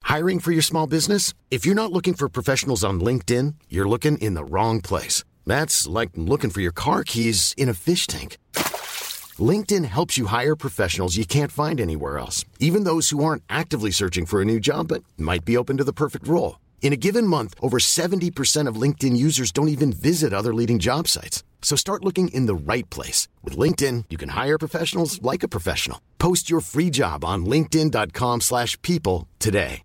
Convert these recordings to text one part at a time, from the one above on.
Hiring for your small business? If you're not looking for professionals on LinkedIn, you're looking in the wrong place. That's like looking for your car keys in a fish tank. LinkedIn helps you hire professionals you can't find anywhere else, even those who aren't actively searching for a new job but might be open to the perfect role. In a given month, over 70% of LinkedIn users don't even visit other leading job sites. So start looking in the right place. With LinkedIn, you can hire professionals like a professional. Post your free job on linkedin.com/people today.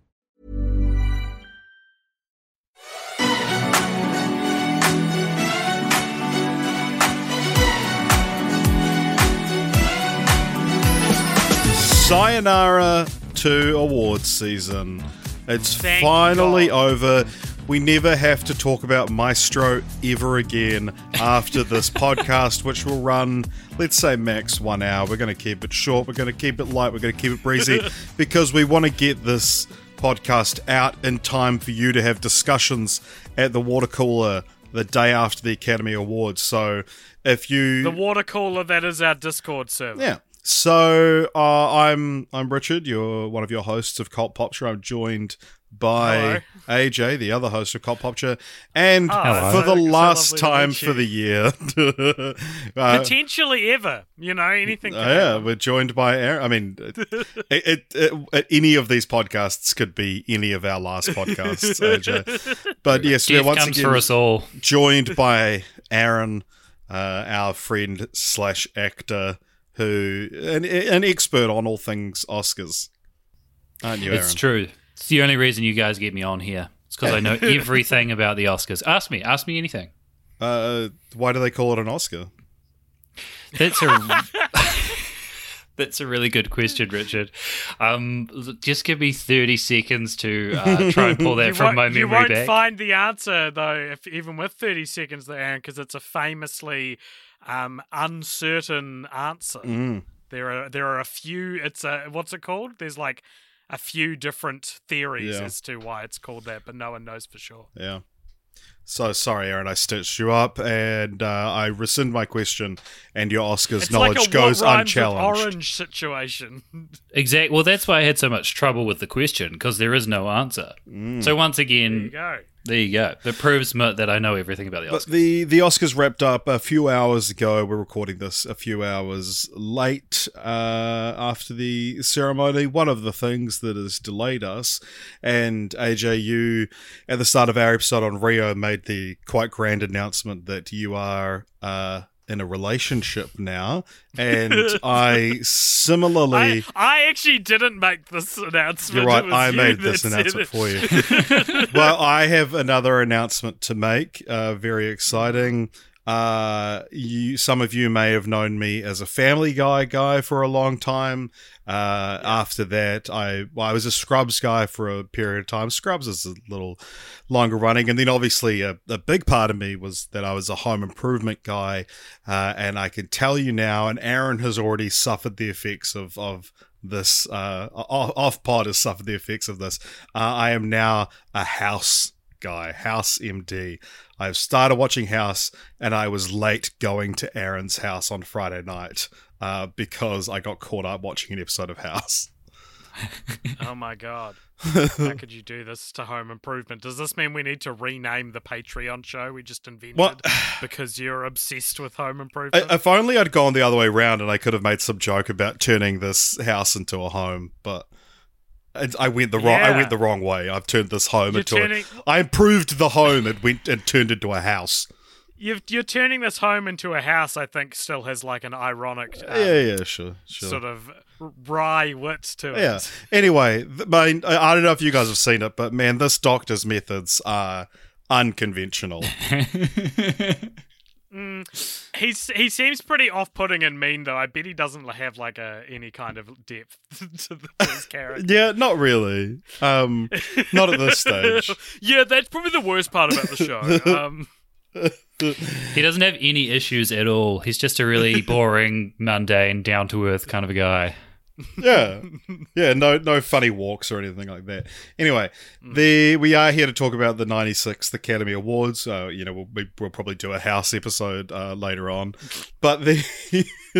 Sayonara to awards season. It's Thank finally God. over. We never have to talk about Maestro ever again after this podcast, which will run, let's say, max 1 hour. We're going to keep it short. We're going to keep it light. We're going to keep it breezy because we want to get this podcast out in time for you to have discussions at the water cooler the day after the Academy Awards. So if you... The water cooler that is our Discord server. Yeah. So I'm Richard. You're one of your hosts of Cult Popture. I'm joined by AJ, the other host of Cult Popture, and for the last time for the year, potentially ever, anything. Yeah, we're joined by Aaron. I mean, any of these podcasts could be any of our last podcasts, AJ. But yes, we're once again for us all. joined by Aaron, our friend / actor. Who an expert on all things Oscars, aren't you, Aaron? It's true. It's the only reason you guys get me on here. It's because I know everything about the Oscars. Ask me anything. Why do they call it an Oscar? That's a really good question, Richard. Just give me 30 seconds to try and pull that from my memory You won't back. find the answer though, even with 30 seconds, there, Aaron, because it's a famously uncertain answer. There are a few. What's it called? There's like a few different theories as to why it's called that, but no one knows for sure. Yeah. So sorry, Aaron. I stitched you up, and I rescind my question. And your Oscars knowledge like a goes what rhymes with unchallenged. orange situation. Exactly. Well, that's why I had so much trouble with the question, because there is no answer. So once again, there you go. That proves that I know everything about the Oscars. But the Oscars wrapped up a few hours ago. We're recording this a few hours late after the ceremony. One of the things that has delayed us, and AJ, you, at the start of our episode on Rio, made the quite grand announcement that you are in a relationship now, and I similarly... I actually didn't make this announcement. You're right, It was I you made that this said announcement it. for you. Well, I have another announcement to make, very exciting. Some of you may have known me as a Family Guy for a long time. After that, I was a Scrubs guy for a period of time. Scrubs is a little longer running, and then obviously a big part of me was that I was a Home Improvement guy, and I can tell you now, and Aaron has already suffered the effects of this, off pod has suffered the effects of this. I am now a House guy, House MD. I've started watching House, and I was late going to Aaron's house on Friday night because I got caught up watching an episode of House. Oh my god. How could you do this to Home Improvement? Does this mean we need to rename the Patreon show we just invented because you're obsessed with Home Improvement? If only I'd gone the other way around and I could have made some joke about turning this house into a home, but I went the wrong way. I've turned this home I improved the home and turned into a house. You're turning this home into a house, I think, still has like an ironic Sure. sort of wry wit to it. Yeah. Anyway, I don't know if you guys have seen it, but man, this doctor's methods are unconventional. He seems pretty off-putting and mean, though. I bet he doesn't have like any kind of depth to his character. Yeah, not really. Not at this stage. Yeah, that's probably the worst part about the show. He doesn't have any issues at all. He's just a really boring, mundane, down-to-earth kind of a guy. Yeah. No funny walks or anything like that. Anyway, we are here to talk about the 96th Academy Awards. We'll probably do a House episode later on. But the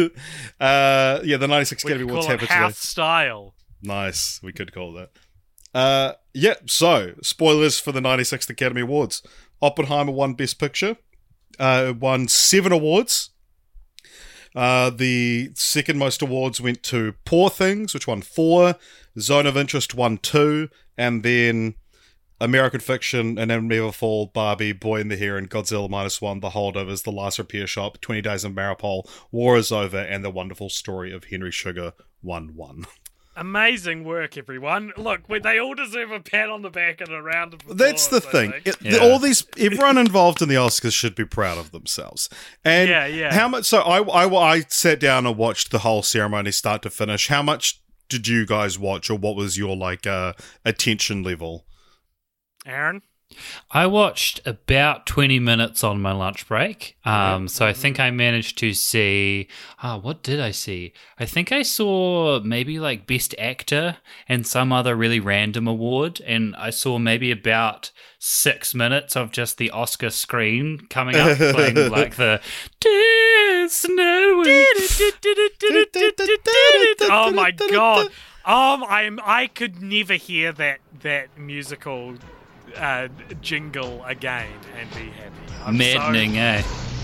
96th Academy Awards happened today. House style. Nice, we could call that. So spoilers for the 96th Academy Awards. Oppenheimer won Best Picture, won 7 awards. The second most awards went to Poor Things, which won 4, Zone of Interest won 2, and then American Fiction, And Then Never Fall, Barbie, Boy in the Heron, Godzilla -1, The Holdovers, The Last Repair Shop, 20 Days of Maripol, War is Over, and The Wonderful Story of Henry Sugar won 1. Amazing work, everyone. Look, they all deserve a pat on the back and a round of applause. That's the thing. Everyone involved in the Oscars should be proud of themselves. And how much? So I sat down and watched the whole ceremony start to finish. How much did you guys watch, or what was your attention level? Aaron? I watched about 20 minutes on my lunch break. So I think I managed to see... what did I see? I think I saw maybe Best Actor and some other really random award. And I saw maybe about 6 minutes of just the Oscar screen coming up, playing the... Oh my god. I could never hear that musical... jingle again and be happy. Maddening, eh?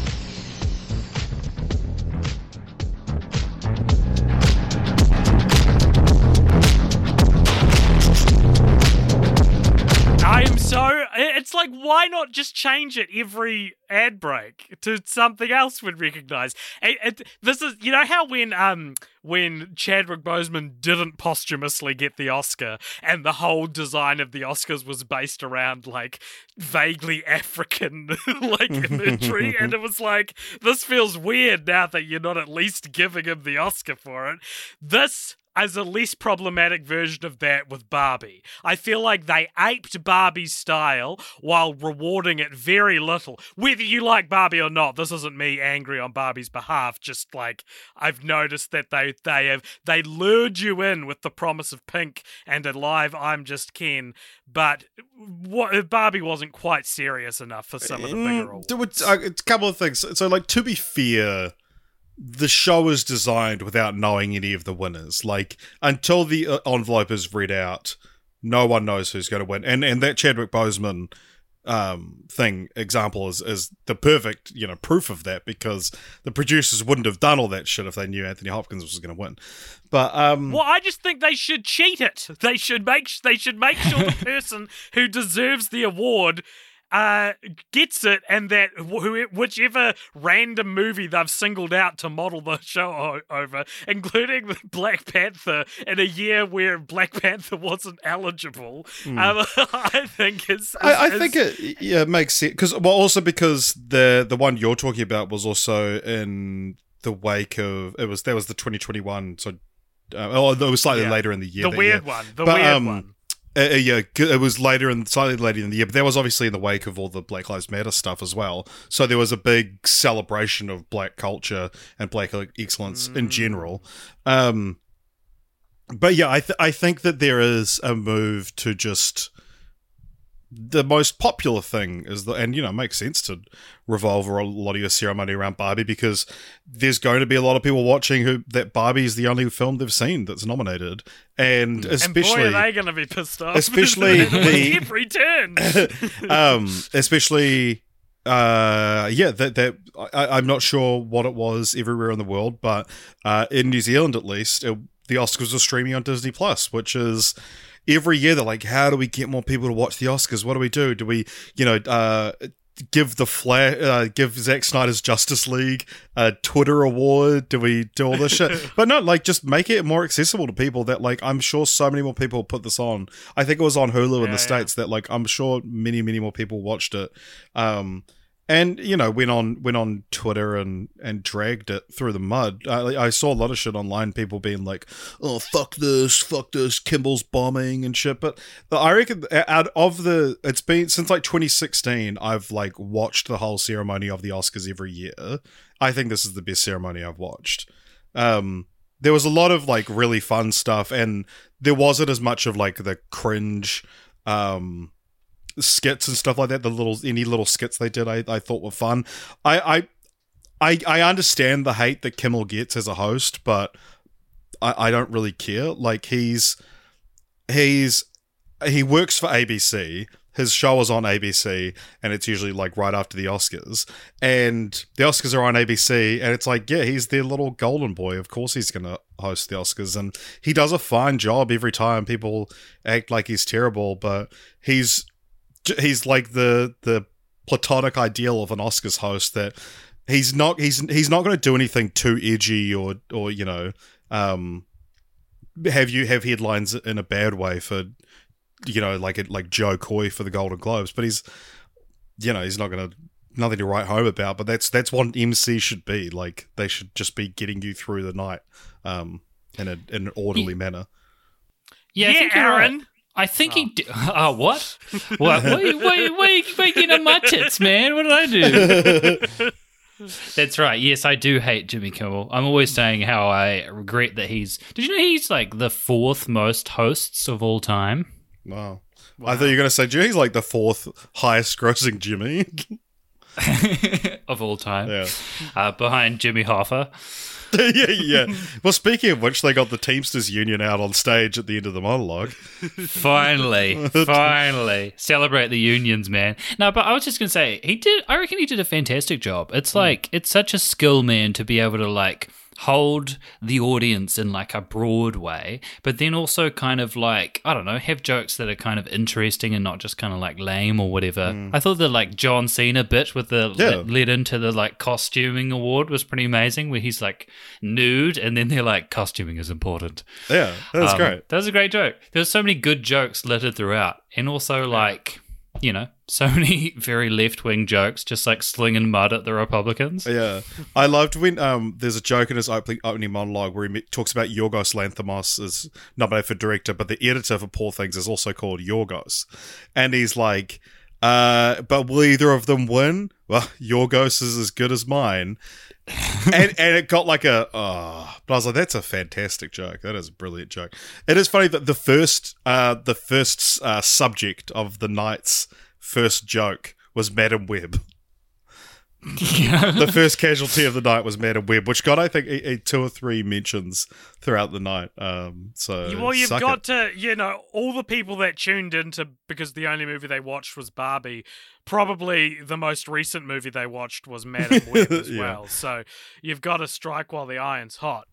It's like, why not just change it every ad break to something else we'd recognise? This is, you know how when Chadwick Boseman didn't posthumously get the Oscar and the whole design of the Oscars was based around vaguely African imagery, and it was this feels weird now that you're not at least giving him the Oscar for it. This as a less problematic version of that with Barbie. I feel like they aped Barbie's style while rewarding it very little. Whether you like Barbie or not, this isn't me angry on Barbie's behalf, just I've noticed that they lured you in with the promise of pink and a live I'm Just Ken, but Barbie wasn't quite serious enough for some of the bigger awards. A couple of things. So to be fair, the show is designed without knowing any of the winners. Until the envelope is read out, no one knows who's going to win. And that Chadwick Boseman example is the perfect proof of that, because the producers wouldn't have done all that shit if they knew Anthony Hopkins was going to win. But I just think they should cheat it. They should make sure the person who deserves the award gets it, and that whichever random movie they've singled out to model the show over, including Black Panther in a year where Black Panther wasn't eligible, I think it makes sense, because the one you're talking about was also in the wake of that was the 2021, so it was slightly later in the year. The weird one. It was slightly later in the year, but that was obviously in the wake of all the Black Lives Matter stuff as well. So there was a big celebration of black culture and black excellence in general. But yeah, I think that there is a move to just... The most popular thing is it makes sense to revolve a lot of your ceremony around Barbie, because there's going to be a lot of people watching that Barbie is the only film they've seen that's nominated, and especially, and boy, are they going to be pissed off? Especially every turn. Especially, I'm not sure what it was everywhere in the world, but in New Zealand at least, the Oscars were streaming on Disney Plus, which is. Every year they're like, how do we get more people to watch the Oscars? What do we do? Do we, give Zack Snyder's Justice League a Twitter award? Do we do all this shit? But no, just make it more accessible to people that, I'm sure so many more people put this on. I think it was on Hulu in the States that, I'm sure many, many more people watched it. And, went on Twitter and dragged it through the mud. I saw a lot of shit online, people being like, oh, fuck this, Kimball's bombing and shit. But I reckon it's been since 2016, I've watched the whole ceremony of the Oscars every year. I think this is the best ceremony I've watched. There was a lot of really fun stuff, and there wasn't as much of the cringe, skits and stuff like that. Any little skits they did, I thought were fun. I understand the hate that Kimmel gets as a host, but I don't really care. He's he works for ABC. His show is on ABC, and it's usually like right after the Oscars. And the Oscars are on ABC, and it's like, yeah, he's their little golden boy. Of course he's going to host the Oscars. And he does a fine job every time. People act like he's terrible, but he's like the platonic ideal of an Oscars host, that he's not going to do anything too edgy or you know, have headlines in a bad way for, you know, like Joe Coy for the Golden Globes, but he's, you know, he's nothing to write home about. But that's what an MC should be. Like, they should just be getting you through the night, in an orderly manner. Yeah, I think you're Aaron. right. I think he did. Oh, what? What? Why are you getting on my tits, man? What did I do? That's right. Yes, I do hate Jimmy Kimmel. I'm always saying how I regret that he's... Did you know he's like the 4th most hosts of all time? Wow. I thought you were going to say Jimmy's like the 4th highest grossing Jimmy. Of all time. Yeah. Behind Jimmy Hoffa. yeah. Well, speaking of which, they got the Teamsters Union out on stage at the end of the monologue. Finally. Celebrate the unions, man. No, but I was just going to say, I reckon he did a fantastic job. It's like, it's such a skill, man, to be able to like hold the audience in like a broad way, but then also kind of like, I don't know, have jokes that are kind of interesting and not just kind of like lame or whatever. I thought the like John Cena bit with that led into the like costuming award was pretty amazing, where he's like nude and then they're like, costuming is important. Yeah, that was great. That was a great joke. There's so many good jokes littered throughout, and also like, you know, so many very left-wing jokes, just like slinging mud at the Republicans. Yeah. I loved when there's a joke in his opening monologue where he talks about Yorgos Lanthimos as nominated for director, but the editor for Poor Things is also called Yorgos. And he's like, but will either of them win? Well, Yorgos is as good as mine. and it got like but I was like, that's a fantastic joke. That is a brilliant joke. It is funny that the first subject of the night's first joke was Madam Web. The first casualty of the night was Madam Web, which got, I think, 2 or 3 mentions throughout the night. Well, you've got to, you know, all the people that tuned into because the only movie they watched was Barbie. Probably the most recent movie they watched was Madam Web as well. So you've got to strike while the iron's hot.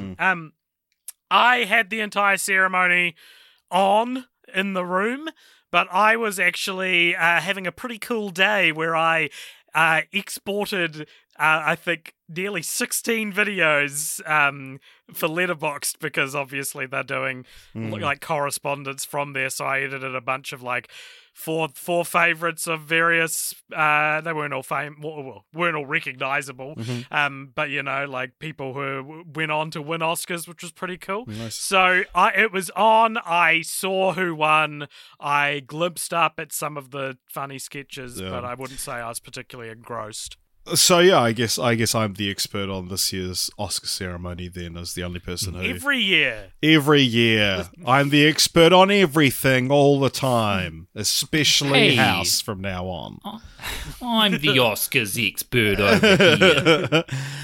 I had the entire ceremony on in the room, but I was actually having a pretty cool day where I exported, I think, nearly 16 videos for Letterboxd, because obviously they're doing like correspondence from there. So I edited a bunch of like four favorites of various. They weren't all weren't all recognizable, but you know, like people who went on to win Oscars, which was pretty cool. Nice. So it was on. I saw who won. I glimpsed up at some of the funny sketches, but I wouldn't say I was particularly engrossed. So yeah, I guess I'm the expert on this year's Oscar ceremony then, as the only person who... Every year I'm the expert on everything all the time, especially Hey. House from now on. I'm the Oscars expert over here.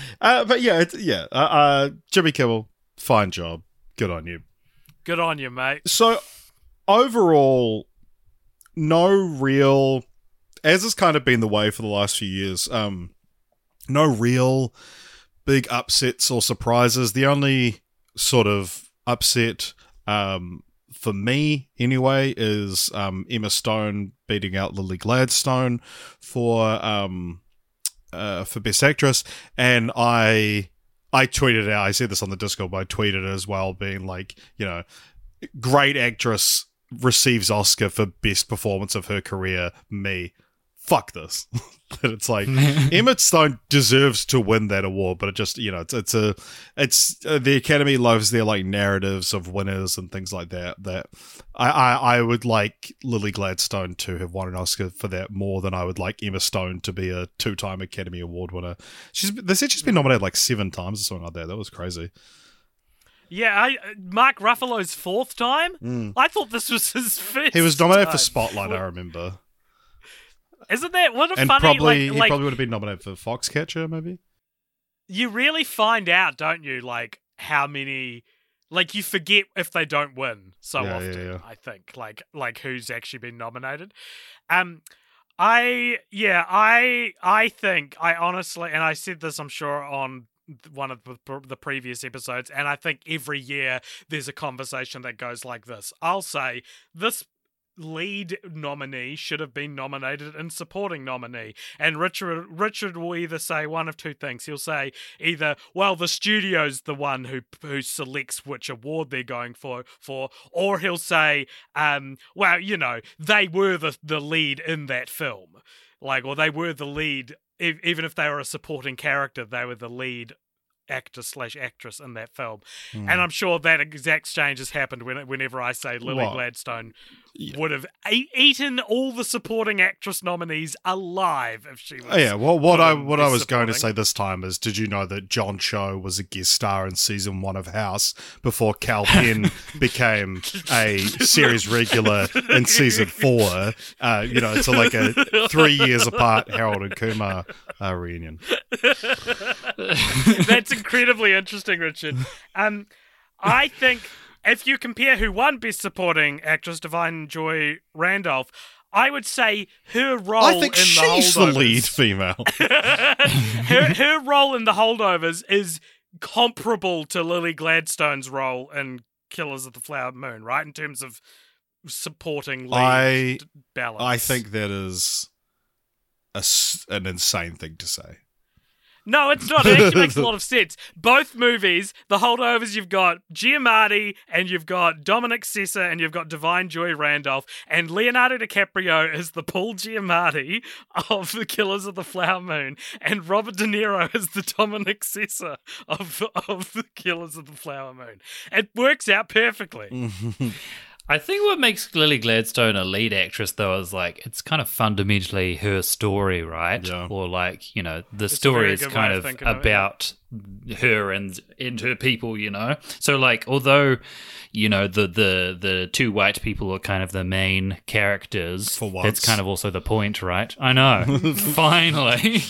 But Jimmy Kimmel, fine job. Good on you. Good on you, mate. So overall, no real... As has kind of been the way for the last few years, no real big upsets or surprises. The only sort of upset, for me anyway, is Emma Stone beating out Lily Gladstone for Best Actress. And I tweeted out, I said this on the Discord, but I tweeted it as well, being like, you know, great actress receives Oscar for best performance of her career, me. Fuck this. It's like Emma Stone deserves to win that award, but it just, you know, it's the Academy loves their like narratives of winners and things like that. That I would like Lily Gladstone to have won an Oscar for that more than I would like Emma Stone to be a 2-time Academy Award winner. They said she's been nominated like 7 times or something like that. That was crazy. Yeah, Mark Ruffalo's 4th time. I thought this was his 5th. He was nominated for time. Spotlight, I remember. Isn't that what a And funny? probably he like, probably would have been nominated for Foxcatcher, maybe. you really find out, don't you? Like how many Like, you forget if they don't win so often. Yeah. I think like who's actually been nominated. I think I honestly, and I said this, I'm sure, on one of the previous episodes, and I think every year there's a conversation that goes like this. I'll say this lead nominee should have been nominated in supporting nominee, and Richard will either say one of two things. He'll say either, well, the studio's the one who selects which award they're going for, or he'll say, well, you know, they were the lead in that film, like, or they were the lead, even if they were a supporting character, they were the lead actor/actress in that film. And I'm sure that exact exchange has happened whenever I say Lily Gladstone would have eaten all the supporting actress nominees alive if she was. What I was going to say this time is, did you know that John Cho was a guest star in season 1 of House before Cal Penn became a series regular in season 4? So like a 3 years apart Harold and Kumar reunion. That's incredibly interesting, Richard. I think if you compare who won Best Supporting Actress, Divine Joy Randolph, I would say her role I think in she's the the lead female. her role in The Holdovers is comparable to Lily Gladstone's role in Killers of the Flower Moon, right? In terms of supporting lead balance. I think that is an insane thing to say. No, it's not. It actually makes a lot of sense. Both movies, The Holdovers, you've got Giamatti and you've got Dominic Sessa and you've got Divine Joy Randolph, and Leonardo DiCaprio is the Paul Giamatti of The Killers of the Flower Moon, and Robert De Niro is the Dominic Sessa of The Killers of the Flower Moon. It works out perfectly. I think what makes Lily Gladstone a lead actress, though, is like it's kind of fundamentally her story, right? Yeah. Or like, you know, the story is kind of about her and her people, you know. So like, although, you know, the two white people are kind of the main characters, for once, that's kind of also the point, right? I know. Finally.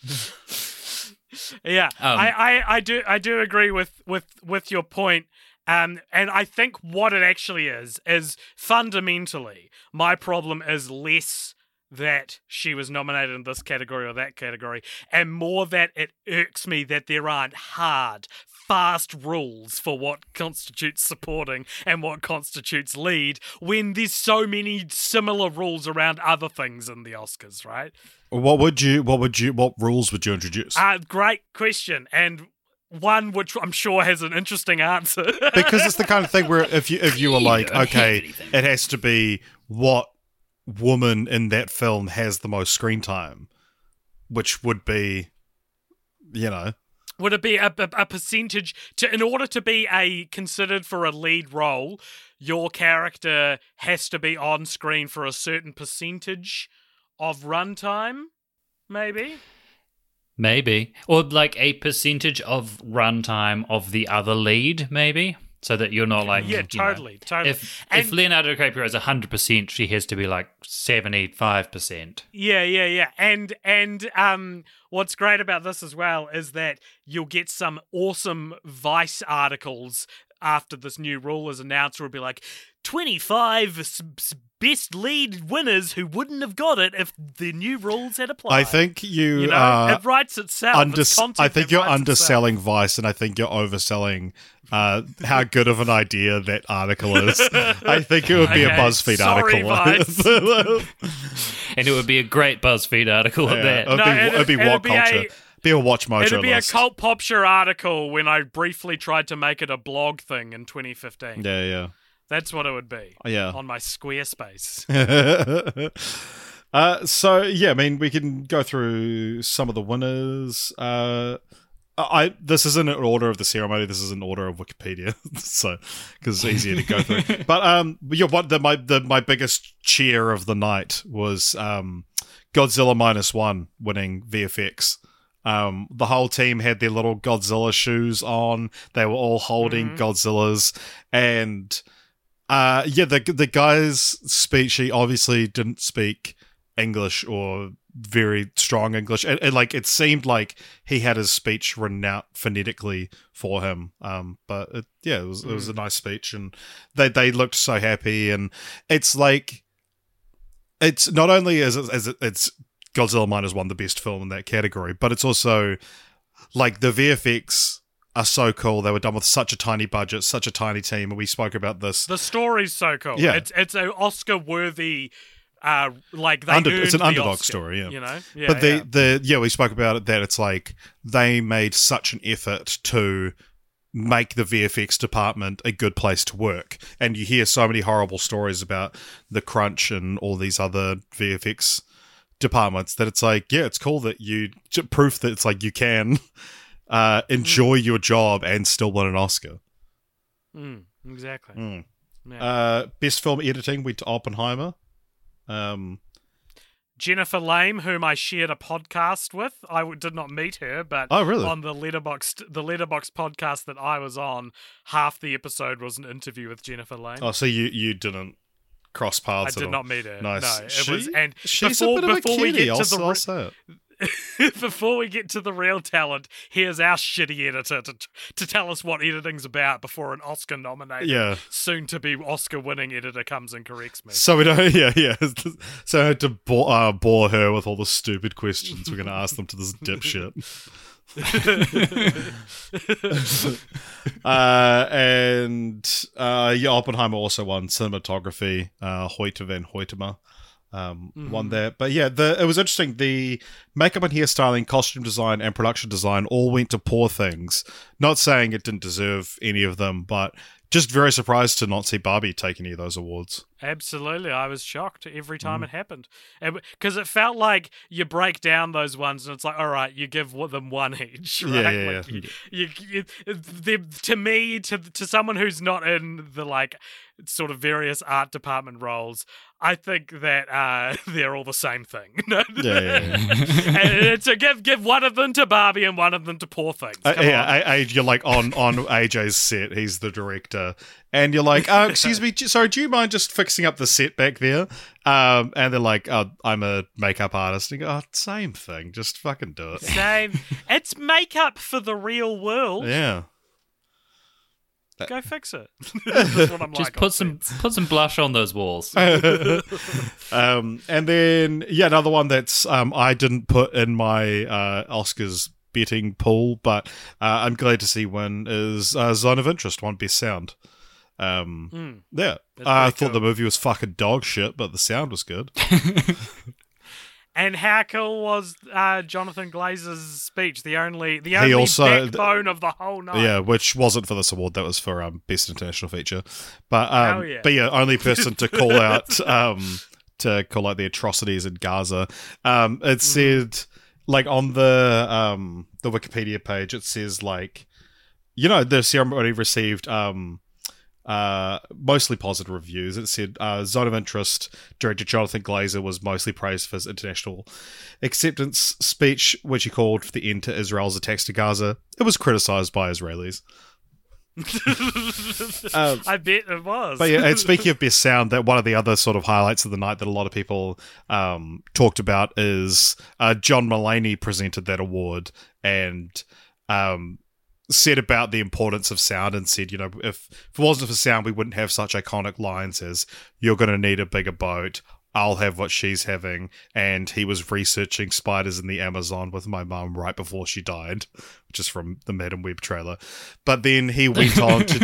Yeah, I do agree with your point. And I think what it actually is fundamentally, my problem is less that she was nominated in this category or that category, and more that it irks me that there aren't hard, fast rules for what constitutes supporting and what constitutes lead, when there's so many similar rules around other things in the Oscars, right? What rules would you introduce? Great question, and one which I'm sure has an interesting answer. Because it's the kind of thing where if you were like, okay, it has to be what woman in that film has the most screen time, which would be, you know. Would it be a percentage in order to be considered for a lead role, your character has to be on screen for a certain percentage of runtime, maybe? Maybe. Or like a percentage of runtime of the other lead, maybe? So that you're not like... Yeah, totally. If Leonardo DiCaprio is 100%, she has to be like 75%. Yeah. And what's great about this as well is that you'll get some awesome Vice articles after this new rule is announced, where it'll be like 25 best lead winners who wouldn't have got it if the new rules had applied. I think you it writes itself. I think you're underselling Vice, and I think you're overselling how good of an idea that article is. I think it would be a BuzzFeed article. And it would be a great BuzzFeed article at that. It'd be What Culture. Be a Watch Mojo It'd be list. a Cult Popture article when I briefly tried to make it a blog thing in 2015. Yeah. That's what it would be. Yeah. On my Squarespace. So, yeah, I mean, we can go through some of the winners. This isn't in order of the ceremony. This is in order of Wikipedia, so because it's easier to go through. But my biggest cheer of the night was Godzilla -1 winning VFX. The whole team had their little Godzilla shoes on. They were all holding Godzillas, and the guy's speech. He obviously didn't speak English or very strong English. And like it seemed like he had his speech written out phonetically for him. But it was a nice speech, and they looked so happy. And it's like, it's not only it's Godzilla Minus One the best film in that category, but it's also like the VFX are so cool. They were done with such a tiny budget, such a tiny team, and we spoke about this. The story's so cool. Yeah. It's an Oscar-worthy, it's an underdog Oscar, story, yeah. You know? Yeah, But we spoke about it, that it's like they made such an effort to make the VFX department a good place to work. And you hear so many horrible stories about the crunch and all these other VFX departments that it's like, yeah, it's cool that proof that it's like you can enjoy your job and still win an Oscar. Exactly. Yeah. Best film editing went to Oppenheimer. Jennifer Lame, whom I shared a podcast with. I did not meet her, but really? On the Letterboxd podcast that I was on, half the episode was an interview with Jennifer Lame. Oh, so you didn't cross paths I at did all? not meet her. Nice. No, it was, and she's before, a bit of before a we kitty, get to I'll say it. before we get to the real talent, here's our shitty editor to tell us what editing's about before an Oscar-nominated, soon-to-be Oscar-winning editor comes and corrects me. So we don't, So I had to bore her with all the stupid questions we're going to ask them to this dipshit. Oppenheimer also won cinematography. Hoyte van Hoytema won that. But yeah, it was interesting. The makeup and hairstyling, costume design, and production design all went to Poor Things. Not saying it didn't deserve any of them, but just very surprised to not see Barbie take any of those awards. Absolutely. I was shocked every time it happened. Because it felt like you break down those ones and it's like, all right, you give them one each, right? To me, to someone who's not in the like sort of various art department roles, I think that they're all the same thing. And so give one of them to Barbie and one of them to Poor Things. You're like on AJ's set, he's the director, and you're like, excuse me, sorry, do you mind just fixing up the set back there? And they're like, oh, I'm a makeup artist. And you go, oh, same thing, just fucking do it. Same. It's makeup for the real world. Yeah. Go fix it. That's what I'm just like. Put some blush on those walls. And then another one that's I didn't put in my Oscars betting pool, but I'm glad to see win is Zone of Interest, won Best Sound. I thought the movie was fucking dog shit, but the sound was good. And how cool was Jonathan Glazer's speech? The only backbone of the whole night. Yeah, which wasn't for this award. That was for Best International Feature. But only person to call out the atrocities in Gaza. It said like on the Wikipedia page, it says like, the ceremony received mostly positive reviews. It said Zone of Interest director Jonathan Glazer was mostly praised for his international acceptance speech, which he called for the end to Israel's attacks to Gaza. It was criticized by Israelis. I bet it was. But yeah, and speaking of Best Sound, that one of the other sort of highlights of the night that a lot of people talked about is John Mulaney presented that award and said about the importance of sound and said, if it wasn't for sound, we wouldn't have such iconic lines as, you're going to need a bigger boat, I'll have what she's having, and he was researching spiders in the Amazon with my mum right before she died, which is from the Madam Web trailer. But then he went on to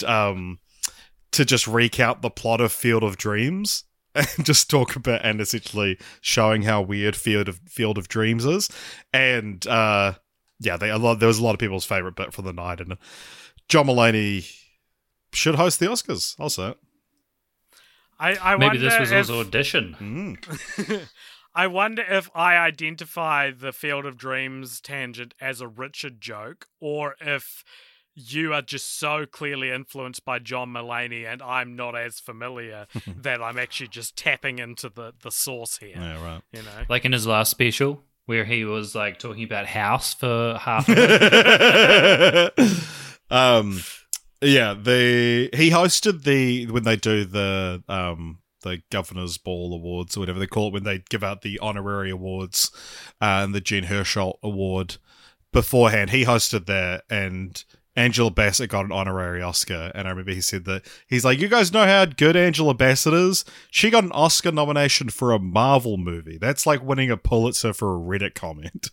just recount the plot of Field of Dreams and just talk about, and essentially showing how weird Field of Dreams is. And there was a lot of people's favorite bit for the night, and John Mulaney should host the Oscars. I'll say it. Maybe this was his audition. I wonder if I identify the Field of Dreams tangent as a Richard joke, or if you are just so clearly influenced by John Mulaney and I'm not as familiar that I'm actually just tapping into the source here. Yeah, right. Like in his last special, where he was like talking about House for half of it. He hosted when they do the Governor's Ball Awards or whatever they call it when they give out the honorary awards, and the Jen Herschel Award beforehand. He hosted that, and Angela Bassett got an honorary Oscar. And I remember he said that he's like, you guys know how good Angela Bassett is? She got an Oscar nomination for a Marvel movie. That's like winning a Pulitzer for a Reddit comment.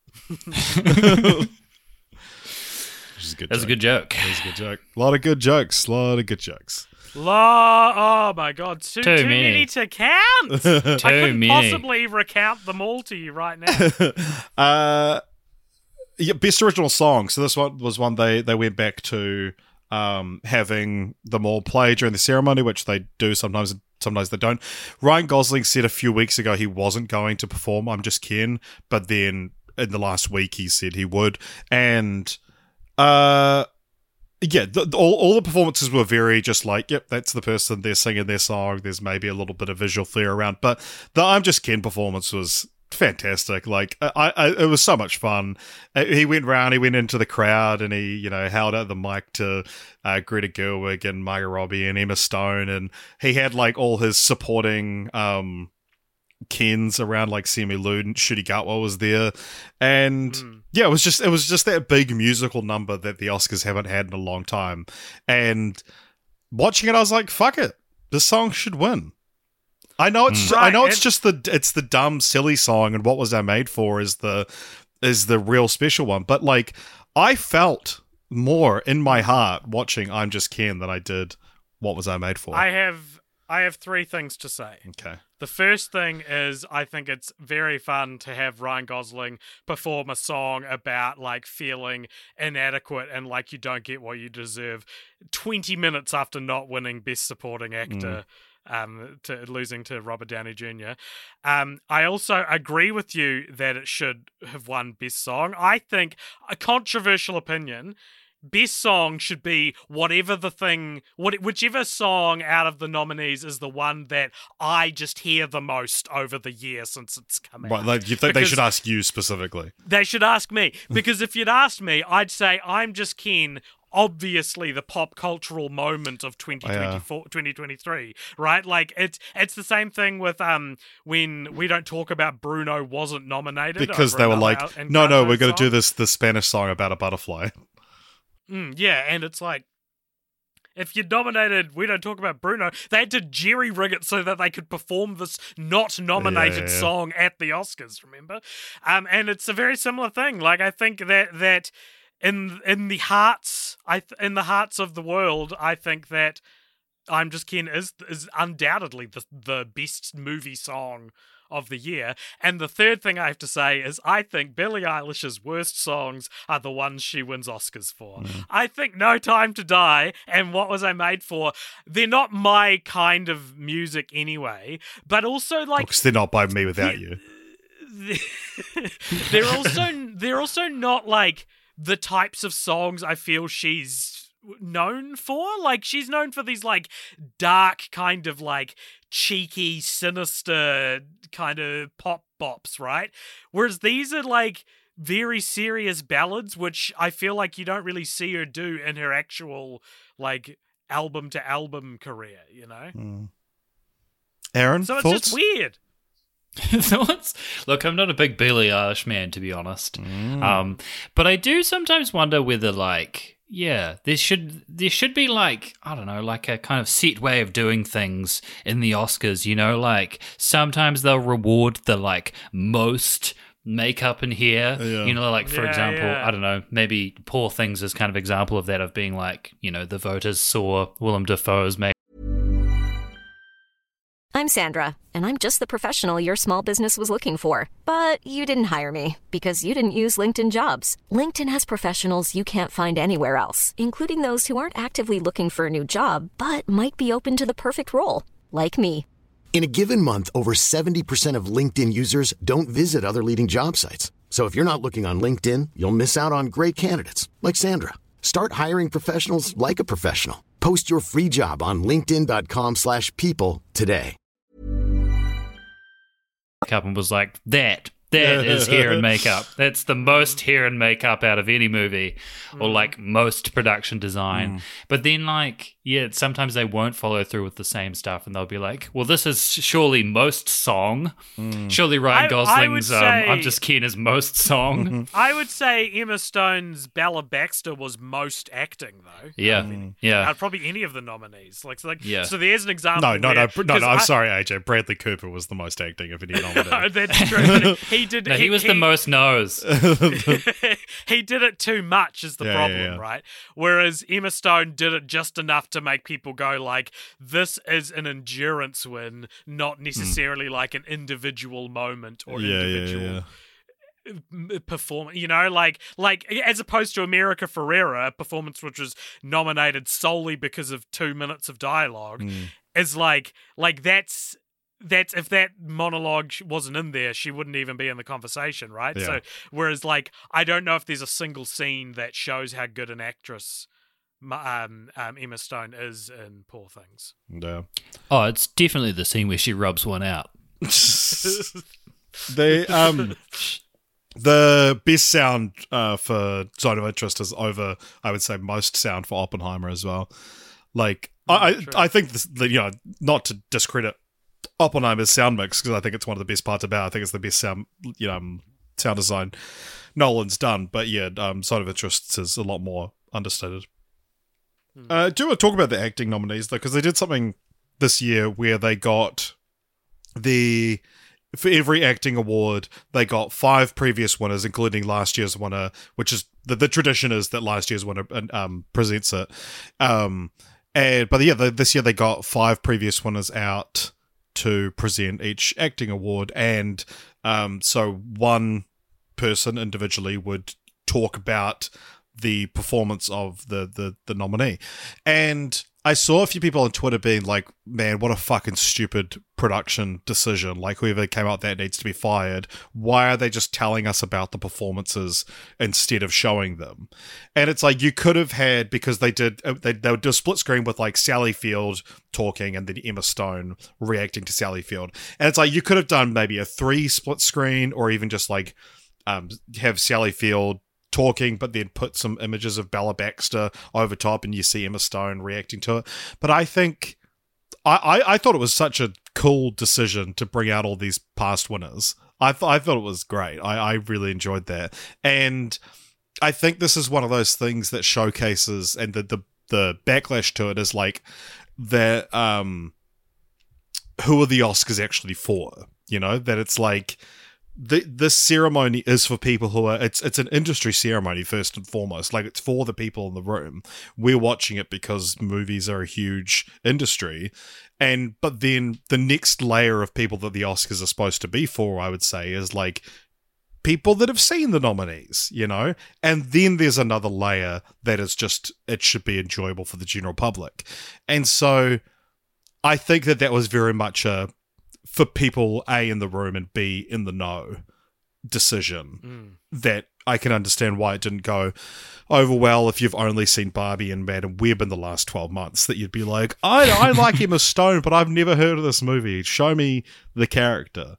That's a good joke. That's a good joke. A lot of good jokes. Oh my God, too many to count. I couldn't many. possibly recount them all to you right now. Yeah, best original song. So this one was one they went back to having them all play during the ceremony, which they do sometimes they don't. Ryan Gosling said a few weeks ago he wasn't going to perform I'm Just Ken, but then in the last week he said he would. And all the performances were very just like, yep, that's the person, they're singing their song, there's maybe a little bit of visual flair around, but the I'm Just Ken performance was fantastic. Like, it was so much fun. He went into the crowd and he, held out the mic to Greta Gerwig and Margot Robbie and Emma Stone, and he had like all his supporting Kens around, like Simu Liu and Ncuti Gatwa was there, and it was just that big musical number that the Oscars haven't had in a long time. And watching it, I was like, fuck it, this song should win. I know it's the dumb silly song, and What Was I Made For is the real special one. But like, I felt more in my heart watching I'm Just Ken than I did What Was I Made For. I have three things to say. Okay. The first thing is, I think it's very fun to have Ryan Gosling perform a song about like feeling inadequate and like you don't get what you deserve 20 minutes after not winning Best Supporting Actor. To losing to Robert Downey Jr. I also agree with you that it should have won Best Song. I think, a controversial opinion, Best Song should be whichever song out of the nominees is the one that I just hear the most over the year since it's come out. Right, like, you think they should ask you specifically? They should ask me, because if you'd asked me, I'd say I'm Just Ken, obviously the pop cultural moment of 2023, right? Like, it's the same thing with when We Don't Talk About Bruno wasn't nominated. Because they were like, no, we're going to do the Spanish song about a butterfly. Yeah, and it's like, if you nominated We Don't Talk About Bruno, they had to jerry-rig it so that they could perform this not-nominated song at the Oscars, remember? And it's a very similar thing. Like, I think that in the hearts of the world, I think that I'm Just Ken is undoubtedly the best movie song of the year. And the third thing I have to say is, I think Billie Eilish's worst songs are the ones she wins Oscars for. I think No Time to Die and What Was I Made For, they're not my kind of music anyway, but also like, because they're not By Me Without You. They're also not like the types of songs I feel she's known for. Like, she's known for these like dark kind of like cheeky, sinister kind of pop bops, right? Whereas these are like very serious ballads, which I feel like you don't really see her do in her actual like album to album career, Aaron, so it's thoughts? just weird. Thoughts? Look, I'm not a big Billie Eilish man, to be honest. But I do sometimes wonder whether, like, there should be like, I don't know, like a kind of set way of doing things in the Oscars. Like sometimes they'll reward the like most makeup in here. Like for example, I don't know, maybe Poor Things is kind of example of that, of being like, the voters saw Willem Dafoe's makeup. I'm Sandra, and I'm just the professional your small business was looking for. But you didn't hire me because you didn't use LinkedIn Jobs. LinkedIn has professionals you can't find anywhere else, including those who aren't actively looking for a new job, but might be open to the perfect role, like me. In a given month, over 70% of LinkedIn users don't visit other leading job sites. So if you're not looking on LinkedIn, you'll miss out on great candidates like Sandra. Start hiring professionals like a professional. Post your free job on linkedin.com/people today. And was like, that That is hair and makeup. That's the most hair and makeup out of any movie, or like most production design. But then, like, yeah, sometimes they won't follow through with the same stuff, and they'll be like, "Well, this is surely most song. Surely Ryan Gosling's I'm Just Keen is most song." I would say Emma Stone's Bella Baxter was most acting, though. Yeah. Probably any of the nominees. Yeah. So there's an example. No. I'm sorry, AJ. Bradley Cooper was the most acting of any nominee. No, that's true. He did. No, he was the most nose. He did it too much is the problem, right? Whereas Emma Stone did it just enough to make people go like, this is an endurance win, not necessarily like an individual moment or individual performance. You know, like as opposed to America Ferrera, a performance which was nominated solely because of 2 minutes of dialogue, is like that's if that monologue wasn't in there, she wouldn't even be in the conversation, right? Yeah. So, whereas, like, I don't know if there's a single scene that shows how good an actress Emma Stone is in Poor Things. Yeah. Oh, it's definitely the scene where she rubs one out. The best sound for Zone of Interest is over, I would say, most sound for Oppenheimer as well. Like, I think this, not to discredit Oppenheimer's sound mix, because I think it's one of the best parts about it. I think it's the best sound design Nolan's done. But yeah, Zone of Interest is a lot more understated. Do you want to talk about the acting nominees though? Because they did something this year where they got for every acting award, they got 5 previous winners, including last year's winner, which is the tradition is that last year's winner presents it. This year they got 5 previous winners out to present each acting award, and so one person individually would talk about the performance of the nominee. And I saw a few people on Twitter being like, man, what a fucking stupid production decision. Like, whoever came out that needs to be fired. Why are they just telling us about the performances instead of showing them? And it's like, you could have had, because they would do a split screen with like Sally Field talking and then Emma Stone reacting to Sally Field. And it's like, you could have done maybe a 3 split screen, or even just like have Sally Field talking, but then put some images of Bella Baxter over top and you see Emma Stone reacting to it. But I think I thought it was such a cool decision to bring out all these past winners. I thought it was great. I really enjoyed that. And I think this is one of those things that showcases, and the backlash to it is like that who are the Oscars actually for? You know, that it's like this ceremony is for people who are, it's an industry ceremony first and foremost. Like, it's for the people in the room. We're watching it because movies are a huge industry. But then the next layer of people that the Oscars are supposed to be for, I would say, is like people that have seen the nominees, you know? And then there's another layer that is just, it should be enjoyable for the general public. And so I think that was very much for people A, in the room, and B, in the know decision that I can understand why it didn't go over well if you've only seen Barbie and Madam Web in the last 12 months, that you'd be like, I like Emma Stone, but I've never heard of this movie. Show me the character.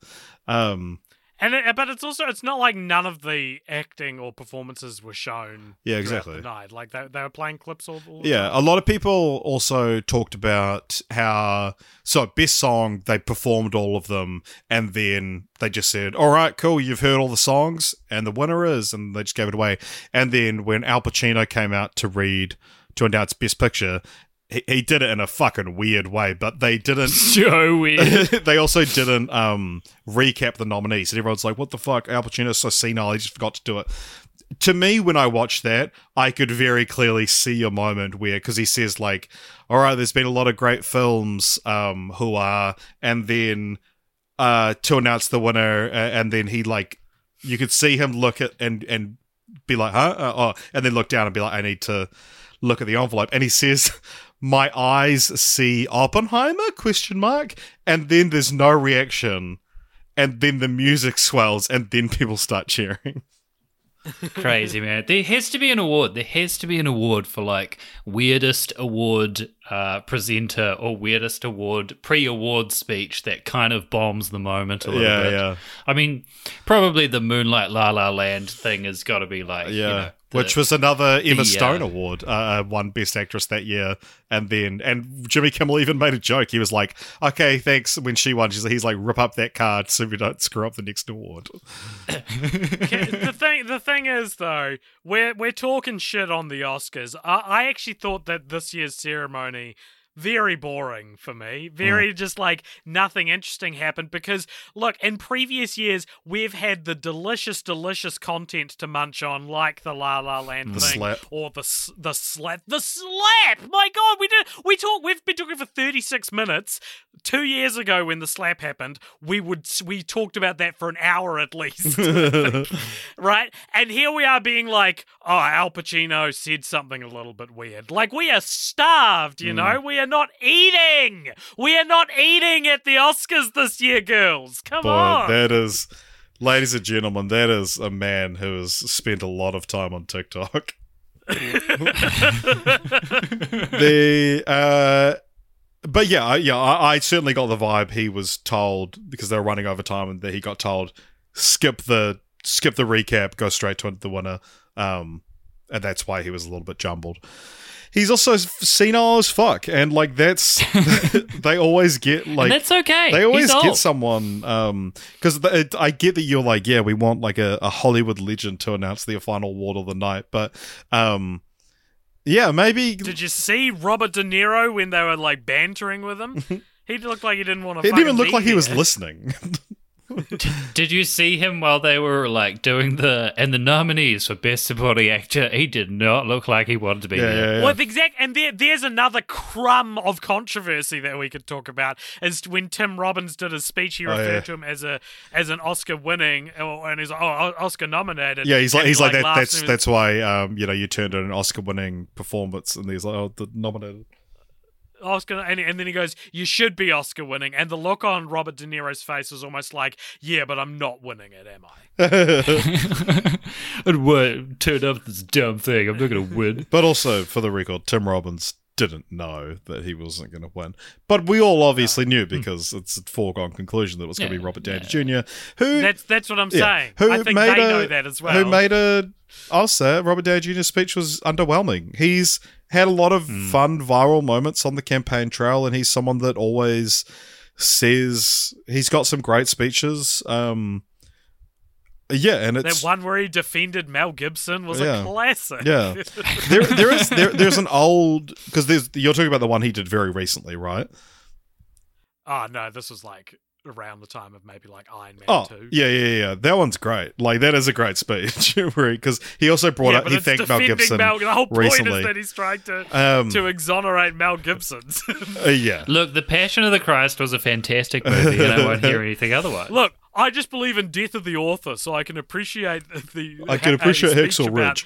But it's not like none of the acting or performances were shown. Yeah, exactly. The night. Like they were playing clips all the yeah, time. A lot of people also talked about how, so best song, they performed all of them, and then they just said, all right, cool, you've heard all the songs, and the winner is, and they just gave it away. And then when Al Pacino came out to announce Best Picture, he did it in a fucking weird way, but they didn't. So weird. They also didn't recap the nominees. And everyone's like, what the fuck? Al Pacino's so senile, he just forgot to do it. To me, when I watched that, I could very clearly see a moment where, because he says like, all right, there's been a lot of great films, and then to announce the winner, and then he like, you could see him look at and be like, huh? And then look down and be like, I need to look at the envelope. And he says, my eyes see Oppenheimer, ? And then there's no reaction. And then the music swells and then people start cheering. Crazy, man. There has to be an award. There has to be an award for like weirdest award presenter or weirdest award pre-award speech that kind of bombs the moment a little bit. Yeah. I mean, probably the Moonlight La La Land thing has got to be like, Yeah. you know, Which was another Emma Stone award, won Best Actress that year, and Jimmy Kimmel even made a joke. He was like, "Okay, thanks." When she won, he's like, "Rip up that card so we don't screw up the next award." The thing is though, we're talking shit on the Oscars. I actually thought that this year's ceremony very boring for me. Very just like nothing interesting happened because look, in previous years we've had the delicious content to munch on, like the La La Land thing, slap. or the slap. My God, we've been talking for 36 minutes. 2 years ago when the slap happened, we talked about that for an hour at least. Right? And here we are being like, oh, Al Pacino said something a little bit weird. Like, we are starved, you know? We are not eating. We are not eating at the Oscars this year, girls. Come on. That is, ladies and gentlemen, that is a man who has spent a lot of time on TikTok. But yeah, I certainly got the vibe he was told, because they were running over time, and that he got told skip the recap, go straight to the winner, and that's why he was a little bit jumbled. He's also senile as fuck, and like that's they always get like, and that's okay. They always He's get old. someone because I get that you're like, yeah, we want like a Hollywood legend to announce their final award of the night, but yeah, maybe. Did you see Robert De Niro when they were like bantering with him? He looked like he didn't want to. It didn't even look like he was listening. Did you see him while they were like doing the nominees for Best Supporting Actor? He did not look like he wanted to be there. Yeah. Well, and there's another crumb of controversy that we could talk about. Is when Tim Robbins did his speech, he referred to him as an Oscar winning, and he's like, Oscar nominated. Yeah, he's like that. That's why you turned in an Oscar winning performance, and he's like, the nominated. Oscar, and then he goes, "You should be Oscar winning," and the look on Robert De Niro's face was almost like, "Yeah, but I'm not winning it, am I?" And what turned up this dumb thing? I'm not going to win. But also, for the record, Tim Robbins didn't know that he wasn't going to win. But we all obviously knew, because it's a foregone conclusion that it was going to be Robert Downey Jr. Who that's what I'm saying. Who I think made they know that as well. Who made I'll say it, Robert Downey Jr.'s speech was underwhelming. He's had a lot of fun viral moments on the campaign trail, and he's someone that always says he's got some great speeches. And it's that one where he defended Mel Gibson was a classic. Yeah, there's an old, because you're talking about the one he did very recently, right? Oh no, this was like around the time of maybe like Iron Man 2. Yeah. That one's great. Like, that is a great speech. Because he also brought up, he thanked Mel Gibson the whole point recently. is that he's trying to exonerate Mel Gibson. Yeah. Look, The Passion of the Christ was a fantastic movie, and I won't hear anything otherwise. Look, I just believe in death of the author, so I can appreciate Hacksaw Ridge.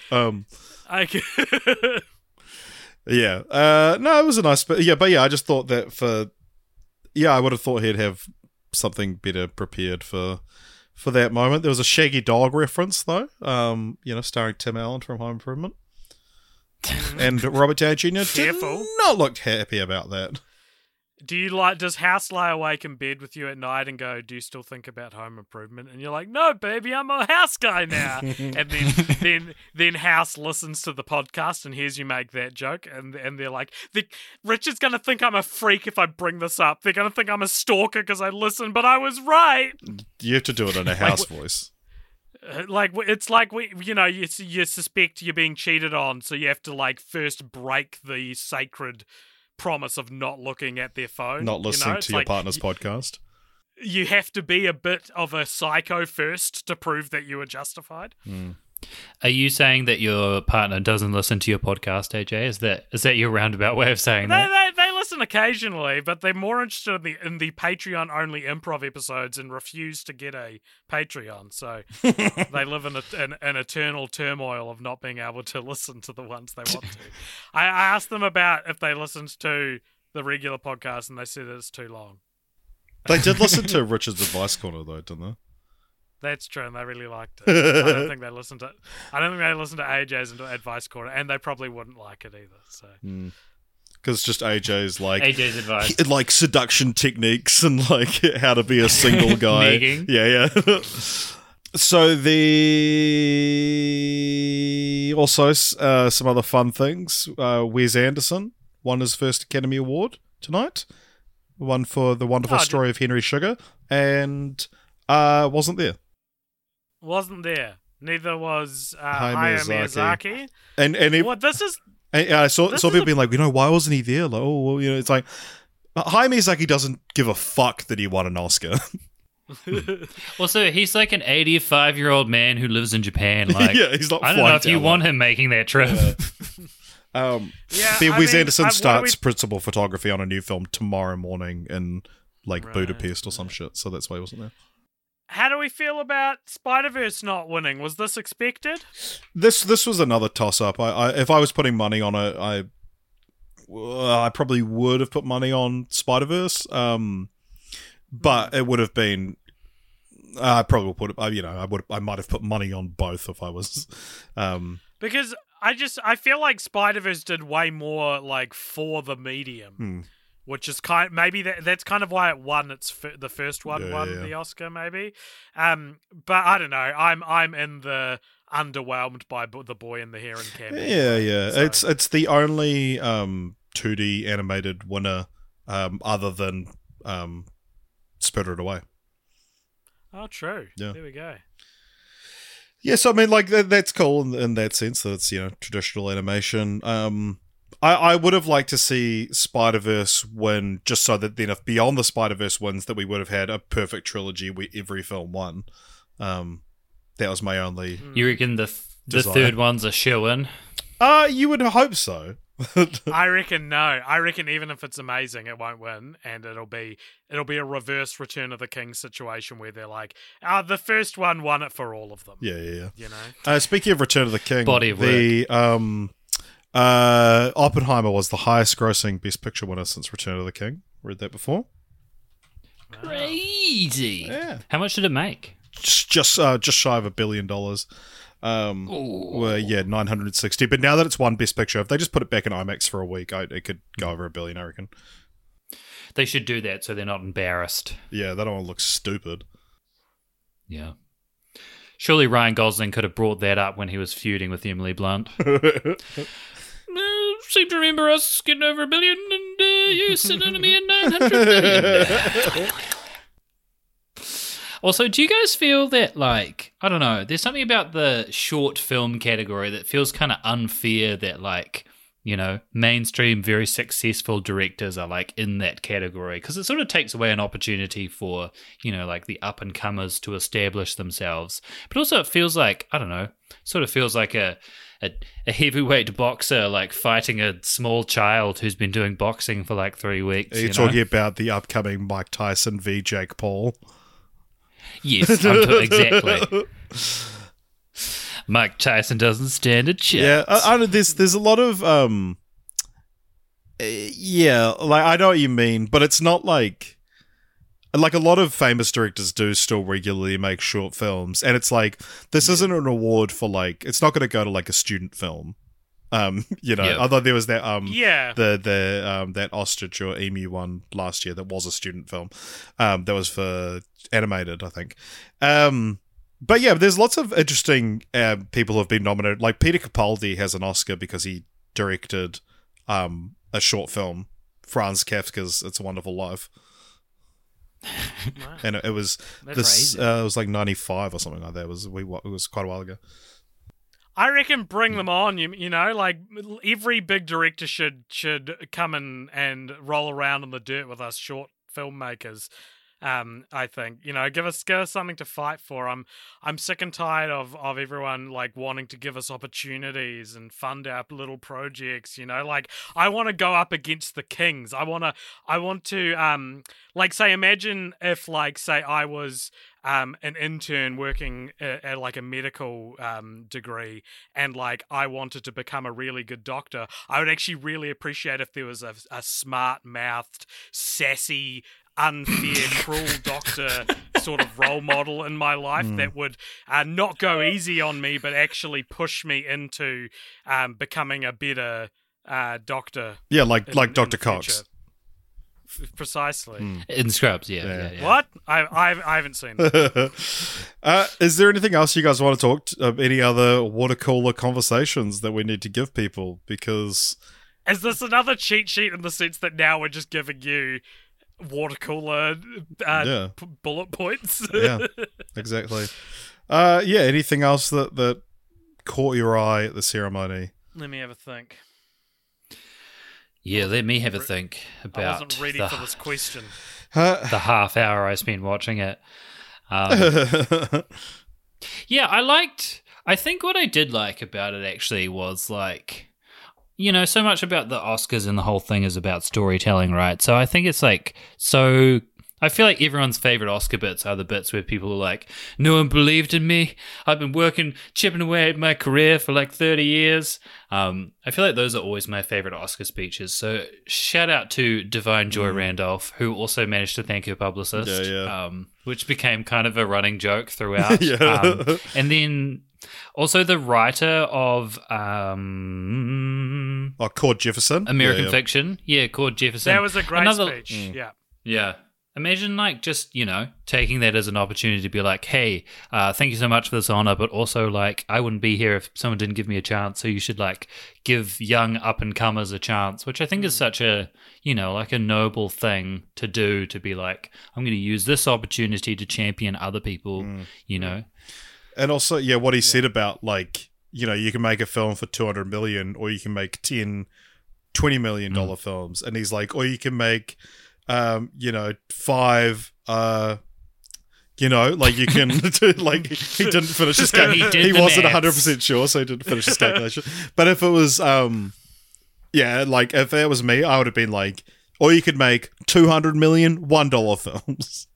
No, it was a nice, but I just thought that I would have thought he'd have something better prepared for that moment. There was a Shaggy Dog reference though, starring Tim Allen from Home Improvement, and Robert Downey Jr. did not look happy about that. Does House lie awake in bed with you at night and go, "Do you still think about Home Improvement?" And you're like, "No, baby, I'm a House guy now." And then House listens to the podcast and hears you make that joke, and they're like, "Richard's gonna think I'm a freak if I bring this up. They're gonna think I'm a stalker because I listened, but I was right." You have to do it in a House voice. It's like you suspect you're being cheated on, so you have to like first break the sacred promise of not looking at their phone, not listening to your partner's podcast. You have to be a bit of a psycho first to prove that you were justified. Are you saying that your partner doesn't listen to your podcast, AJ? Is that your roundabout way of saying that? They listen occasionally, but they're more interested in the Patreon only improv episodes and refuse to get a Patreon. So they live in an eternal turmoil of not being able to listen to the ones they want to. I asked them about if they listened to the regular podcast, and they said it's too long. They did listen to Richard's Advice Corner though, didn't they? That's true, and they really liked it. I don't think they listened to AJ's advice corner, and they probably wouldn't like it either. So. Because just AJ's AJ's advice. like seduction techniques and like how to be a single guy. Negging. Yeah. So the also some other fun things. Wes Anderson won his first Academy Award tonight. One for The Wonderful Story of Henry Sugar, and wasn't there. Wasn't there. Neither was Hayao Hayao Miyazaki. And What this is? I saw people being like, why wasn't he there? Like, oh, well, it's like Hayao Miyazaki doesn't give a fuck that he won an Oscar. Also, he's like an 85-year-old man who lives in Japan. Like, yeah, he's not. I don't know if you want him making that trip. Wes Anderson starts principal photography on a new film tomorrow morning in Budapest or some shit. So that's why he wasn't there. How do we feel about Spider-Verse not winning? Was this expected? This was another toss-up. If I was putting money on it, I probably would have put money on Spider-Verse. But it would have been. I probably would put. I might have put money on both if I was. Because I feel like Spider-Verse did way more for the medium. Which is maybe that's kind of why it won. The first one won the Oscar, maybe. But I don't know. I'm in the underwhelmed by the boy in the heron cameo. Yeah. So. It's the only 2D animated winner other than Spirited Away. Oh, true. Yeah. There we go. Yes, I mean, that's cool in that sense that it's traditional animation. I would have liked to see Spider-Verse win, just so that then if Beyond the Spider-Verse wins, that we would have had a perfect trilogy where every film won. That was my only. You reckon the third one's a shoe-in? You would hope so. I reckon no. I reckon even if it's amazing, it won't win, and it'll be a reverse Return of the King situation where they're like, the first one won it for all of them. Yeah. You know. Speaking of Return of the King, body of work. Oppenheimer was the highest grossing Best Picture winner since Return of the King. Read that before? Crazy. Yeah. How much did it make? Just shy of $1 billion. 960. But now that it's won Best Picture, if they just put it back in IMAX for a week, it could go over $1 billion, I reckon. They should do that so they're not embarrassed. Yeah, they don't want to look stupid. Yeah. Surely Ryan Gosling could have brought that up when he was feuding with Emily Blunt. Seem to remember us getting over $1 billion and you sending me a 900 million. Also, do you guys feel that, I don't know, there's something about the short film category that feels kind of unfair that, mainstream, very successful directors are, in that category? Because it sort of takes away an opportunity for, the up-and-comers to establish themselves. But also it feels like, I don't know, sort of feels like a heavyweight boxer, fighting a small child who's been doing boxing for, 3 weeks. Are you talking about the upcoming Mike Tyson v. Jake Paul? Yes, exactly. Mike Tyson doesn't stand a chance. Yeah, I know there's a lot of I know what you mean, but it's not like a lot of famous directors do still regularly make short films, and it's this isn't an award for it's not going to go to a student film. Although there was that that ostrich or emu one last year that was a student film, that was for animated, I think. But yeah, there's lots of interesting people who have been nominated. Like Peter Capaldi has an Oscar because he directed a short film, Franz Kafka's It's a Wonderful Life. And it was it was 95 or something like that. It was quite a while ago. I reckon bring them on. Every big director should come in and roll around in the dirt with us short filmmakers. I think give us something to fight for. I'm sick and tired of everyone wanting to give us opportunities and fund our little projects. I want to go up against the kings. I want to say imagine if say I was an intern working at a medical degree and I wanted to become a really good doctor. I would actually really appreciate if there was a smart-mouthed, sassy, unfair, cruel doctor sort of role model in my life that would not go easy on me, but actually push me into becoming a better doctor. Yeah, like in Dr. the Cox. future. Precisely. In Scrubs, yeah. What? I haven't seen it. Is there anything else you guys want to talk any other water cooler conversations that we need to give people? Because Is this another cheat sheet in the sense that now we're just giving you water cooler bullet points? yeah, exactly. Anything else that caught your eye at the ceremony? Let me have a think. Yeah, let me have a think about I wasn't ready for this question. the half hour I spent watching it. Yeah, I think what I did like about it actually was like, you know, so much about the Oscars and the whole thing is about storytelling, right? So I think it's like, I feel like everyone's favorite Oscar bits are the bits where people are like, no one believed in me. I've been chipping away at my career for like 30 years. I feel like those are always my favorite Oscar speeches. So shout out to Divine Joy Randolph, who also managed to thank her publicist, which became kind of a running joke throughout. And then also the writer of Cord Jefferson. American Fiction. Yeah, Cord Jefferson. That was a great speech. Yeah. Imagine, like, just, you know, taking that as an opportunity to be like, hey, thank you so much for this honor, but also, like, I wouldn't be here if someone didn't give me a chance, so you should, like, give young up-and-comers a chance, which I think is such a, you know, like a noble thing to do, to be like, I'm going to use this opportunity to champion other people, you know? And also, what he said about, like, you know, you can make a film for $200 million, or you can make $10, $20 million films, and he's like, or you can make... 5 like you can like he didn't finish his calculation. He wasn't 100% sure, so he didn't finish his calculation. But if it was like if that was me, I would have been like, or you could make $200 million $1 films.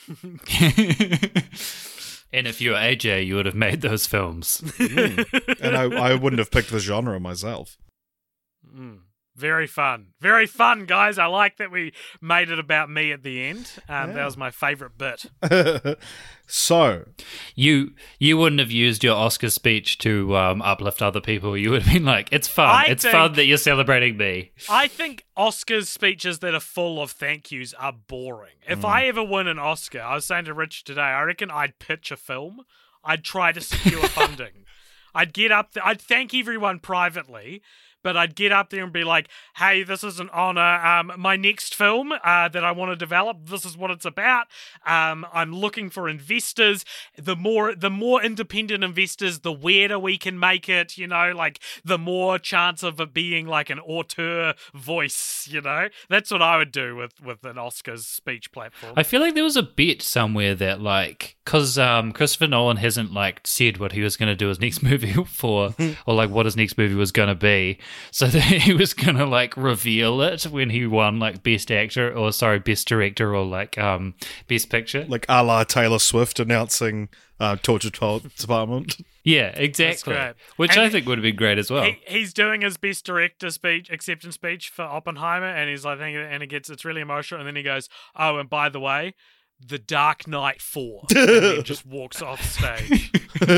And if you were AJ, you would have made those films. And I wouldn't have picked the genre myself. Very fun. Very fun, guys. I like that we made it about me at the end. That was my favourite bit. So... You wouldn't have used your Oscar speech to uplift other people. You would have been like, it's fun. It's fun that you're celebrating me. I think Oscars speeches that are full of thank yous are boring. If I ever win an Oscar, I was saying to Rich today, I reckon I'd pitch a film. I'd try to secure funding. I'd get up there. I'd thank everyone privately, but I'd get up there and be like, hey, this is an honor. My next film that I want to develop, this is what it's about. I'm looking for investors. The more independent investors, the weirder we can make it, you know, like the more chance of it being like an auteur voice, you know? That's what I would do with an Oscars speech platform. I feel like there was a bit somewhere that like, because Christopher Nolan hasn't like said what he was going to do his next movie for, or like what his next movie was going to be. So that he was going to like reveal it when he won like best director or like best picture. Like a la Taylor Swift announcing Torture Department. Yeah, exactly. Which I think would have been great as well. He's doing his best director speech, acceptance speech for Oppenheimer, and he's like, and it's really emotional, and then he goes, oh, and by the way, The Dark Knight 4, and then just walks off stage.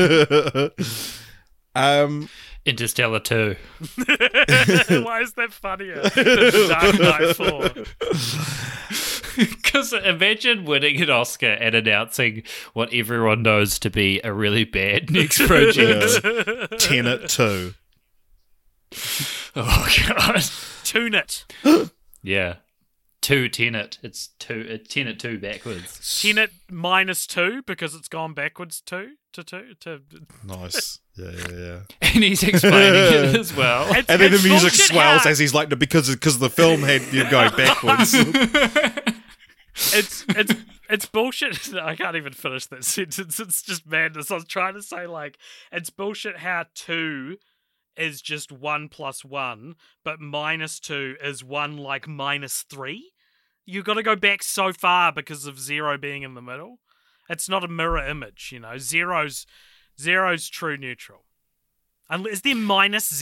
Interstellar 2. Why is that funnier than The Dark Knight 4? Because imagine winning an Oscar and announcing what everyone knows to be a really bad next project. Tenet 2. Oh, God. Tenet. Yeah. Tenet. It's Tenet 2 backwards. Tenet -2 because it's gone backwards to Nice. Yeah. And he's explaining it as well. And then the music swells as he's like, because the film had you going backwards. It's bullshit. I can't even finish that sentence. It's just madness. I was trying to say like it's bullshit how 2 is just 1 + 1, but -2 is 1 like -3. You've got to go back so far because of 0 being in the middle. It's not a mirror image, you know. Zero's true neutral. Is there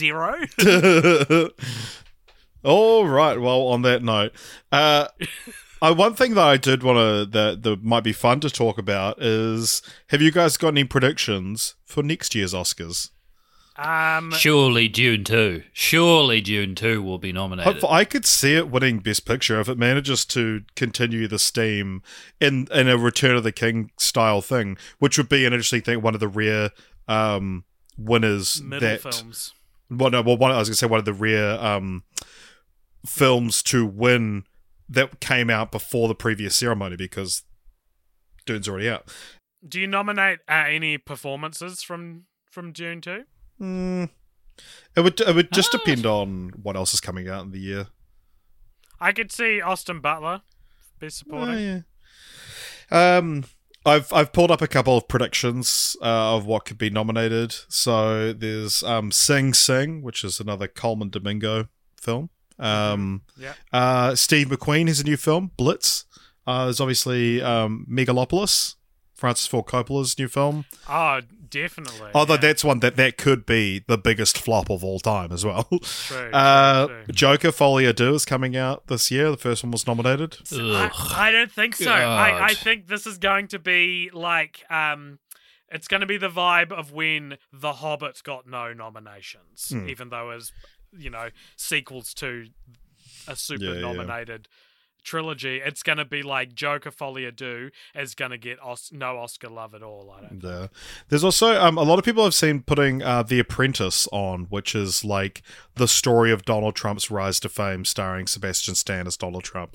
-0? All right. Well, on that note, One thing that I did want to that might be fun to talk about is: have you guys got any predictions for next year's Oscars? Surely Dune 2. Surely Dune 2 will be nominated. I could see it winning Best Picture if it manages to continue the steam in a Return of the King style thing, which would be an interesting thing. One of the rare winners Middle films. Well, no, I was going to say one of the rare films to win that came out before the previous ceremony because Dune's already out. Do you nominate any performances from Dune 2? It would just depend on what else is coming out in the year. I could see Austin Butler best supporting. Yeah. I've pulled up a couple of predictions of what could be nominated. So there's Sing Sing, which is another Coleman Domingo film. Steve McQueen has a new film, Blitz. There's obviously Megalopolis, Francis Ford Coppola's new film. Oh, definitely. Although that's one that could be the biggest flop of all time as well. True. Joker Folie à Deux is coming out this year. The first one was nominated. I don't think so. I think this is going to be like it's going to be the vibe of when The Hobbit got no nominations, even though as sequels to a super nominated trilogy. It's going to be like Joker Folie à Deux is going to get no Oscar love at all. I don't think. There's also a lot of people have seen putting The Apprentice on, which is like the story of Donald Trump's rise to fame, starring Sebastian Stan as Donald Trump.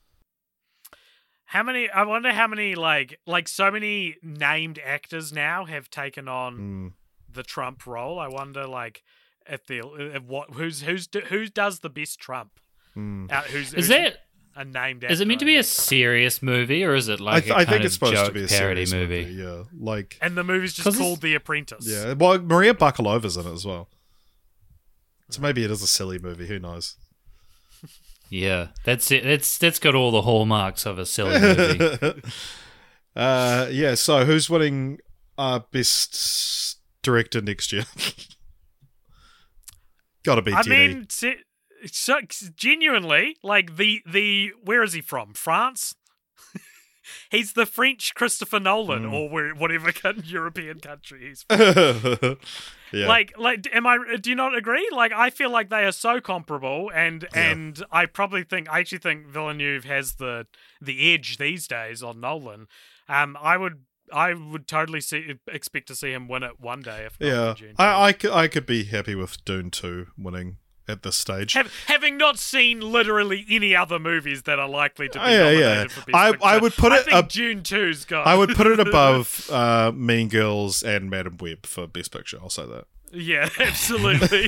I wonder how many like so many named actors now have taken on the Trump role. I wonder who does the best Trump? Who's a named actor? Is it meant to be a serious movie, or is it like I think it's supposed to be a parody serious movie? Yeah, and the movie's just called The Apprentice. Yeah, well, Maria Bakalova's in it as well, so maybe it is a silly movie. Who knows? Yeah, that's it. That's got all the hallmarks of a silly movie. Yeah. So who's winning best director next year? Got to be. I mean. So genuinely, like the where is he from? France? He's the French Christopher Nolan, or whatever European country he's from. Yeah. Like, do you not agree? Like, I feel like they are so comparable, and I actually think Villeneuve has the edge these days on Nolan. I would totally expect to see him win it one day. If not June. I could be happy with Dune 2 winning at this stage. Having not seen literally any other movies that are likely to be nominated for Best Picture, I would put it up. June 2's got. I would put it above Mean Girls and Madam Web for Best Picture. I'll say that. Yeah, absolutely.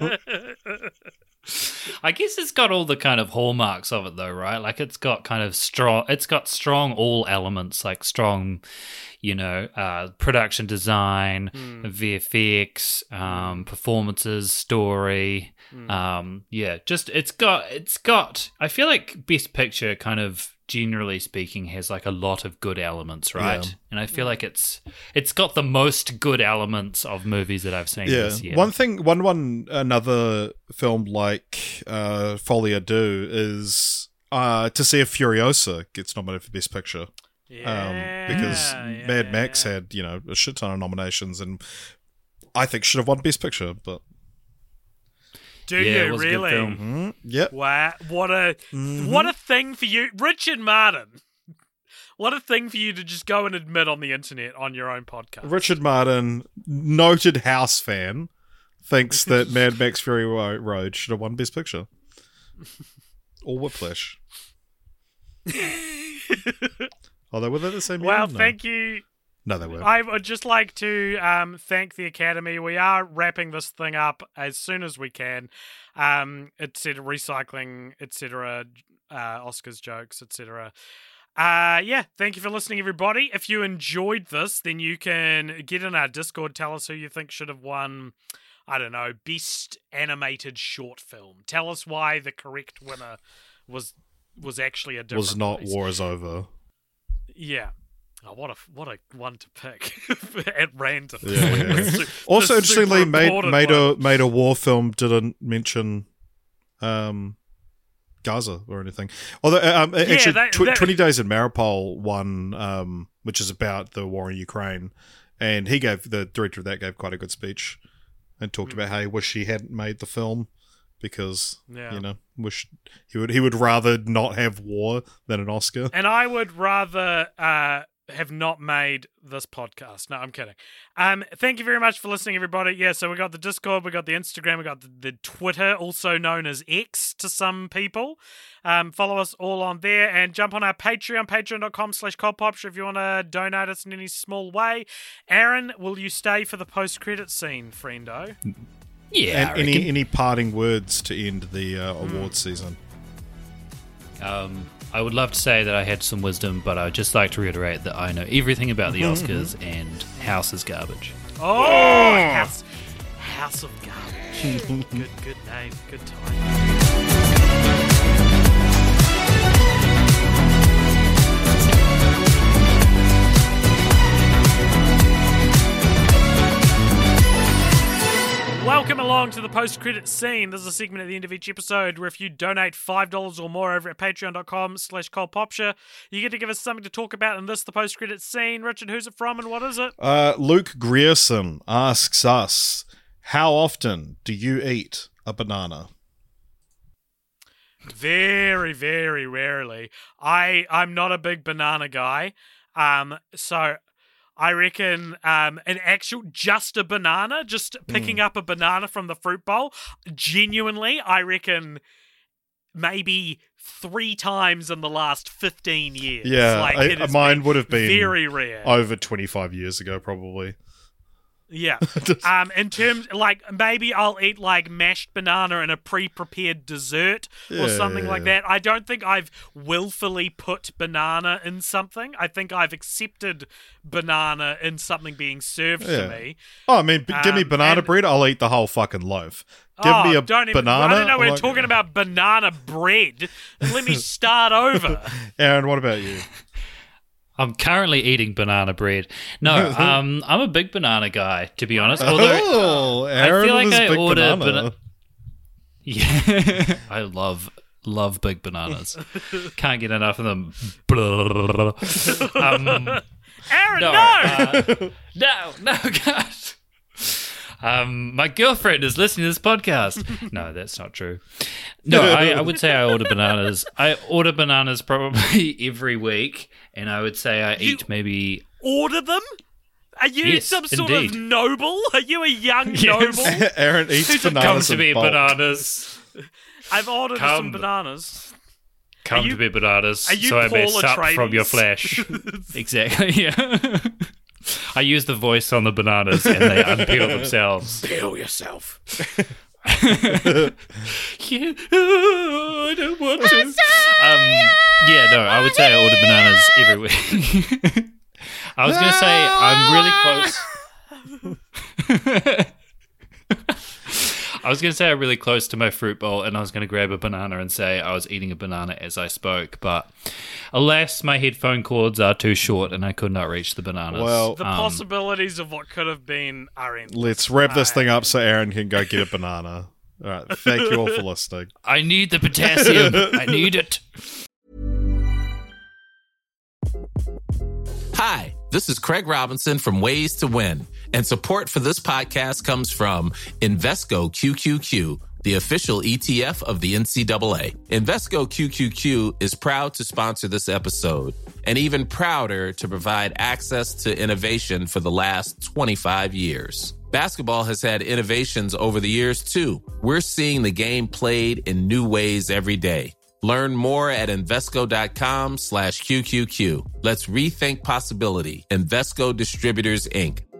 I guess it's got all the kind of hallmarks of it, though, right? Like it's got kind of strong. It's got strong all elements, like strong, production design, VFX, performances, story. It's got. I feel like Best Picture kind of generally speaking has like a lot of good elements, right? Yeah. And I feel like it's got the most good elements of movies that I've seen this year. Another film like Folie à Deux is to see if Furiosa gets nominated for Best Picture. Because Mad Max had a shit ton of nominations and I think should have won Best Picture, but do you really? Yep. Wow! What a thing for you, Richard Martin. What a thing for you to just go and admit on the internet on your own podcast. Richard Martin, noted House fan, thinks that Mad Max Fury Road should have won Best Picture. Or Whiplash. Oh, they were the same year? Well, No. thank you. No, they weren't. I would just like to thank the Academy. We are wrapping this thing up as soon as we can. Etc. Recycling, etc. Oscars jokes, etc. Thank you for listening, everybody. If you enjoyed this, then you can get in our Discord. Tell us who you think should have won, I don't know, Best Animated Short Film. Tell us why the correct winner was actually a different Was not release. War is Over. Yeah. Oh, what a one to pick at random. Yeah. Also, interestingly, made a war film didn't mention Gaza or anything. Although, actually, 20 Days in Mariupol won, which is about the war in Ukraine, and the director of that gave quite a good speech and talked about how he wished he hadn't made the film because, wish he would rather not have war than an Oscar. And I would rather have not made this podcast. No, I'm kidding. Thank you very much for listening, everybody. Yeah, so we got the Discord, we got the Instagram, we got the Twitter, also known as X to some people. Follow us all on there and jump on our Patreon, patreon.com/cultpopture if you want to donate us in any small way. Aaron, will you stay for the post-credit scene, friendo? Yeah. And any parting words to end the awards season? I would love to say that I had some wisdom, but I'd just like to reiterate that I know everything about the Oscars and House is garbage. Oh, House of Garbage. Good name, good time. Welcome along to the post-credit scene. This is a segment at the end of each episode where if you donate $5 or more over at patreon.com/cultpopture, you get to give us something to talk about in this, the post-credit scene. Richard, who's it from and what is it? Luke Grierson asks us, how often do you eat a banana? Very, very rarely. I'm not a big banana guy, so I reckon just a banana, just picking up a banana from the fruit bowl, genuinely, I reckon maybe 3 times in the last 15 years. Yeah, mine would have been very rare. Over 25 years ago, probably. Yeah. In terms, maybe I'll eat, mashed banana in a pre-prepared dessert or something like that. I don't think I've willfully put banana in something. I think I've accepted banana in something being served to me. Oh, I mean, give me banana bread, I'll eat the whole fucking loaf. Give me a banana. I don't know we're talking about banana bread. Let me start over. Aaron, what about you? I'm currently eating banana bread. No, I'm a big banana guy, to be honest. Although Aaron I feel like I big order banana. Yeah, I love big bananas. Can't get enough of them. Aaron, no, gosh. My girlfriend is listening to this podcast. No, that's not true. No, I would say I order bananas. I order bananas probably every week, and I would say I eat maybe... Order them? Are you some sort of noble? Are you a young noble? Aaron eats bananas. Come to me, bananas. I've ordered some bananas. Come to me, bananas, so I may sup from your flesh. Exactly, yeah. I use the voice on the bananas and they unpeel themselves. Peel yourself. I don't want to. I would say I order bananas every week. I was going to say I'm really close. I was going to say I'm really close to my fruit bowl, and I was going to grab a banana and say I was eating a banana as I spoke, but alas, my headphone cords are too short and I could not reach the bananas. Well, the possibilities of what could have been are endless. Let's wrap this thing up so Aaron can go get a banana. All right, thank you all for listening. I need the potassium. I need it. Hi, this is Craig Robinson from Ways to Win, and support for this podcast comes from Invesco QQQ, the official ETF of the NCAA. Invesco QQQ is proud to sponsor this episode, and even prouder to provide access to innovation for the last 25 years. Basketball has had innovations over the years, too. We're seeing the game played in new ways every day. Learn more at Invesco.com/QQQ. Let's rethink possibility. Invesco Distributors, Inc.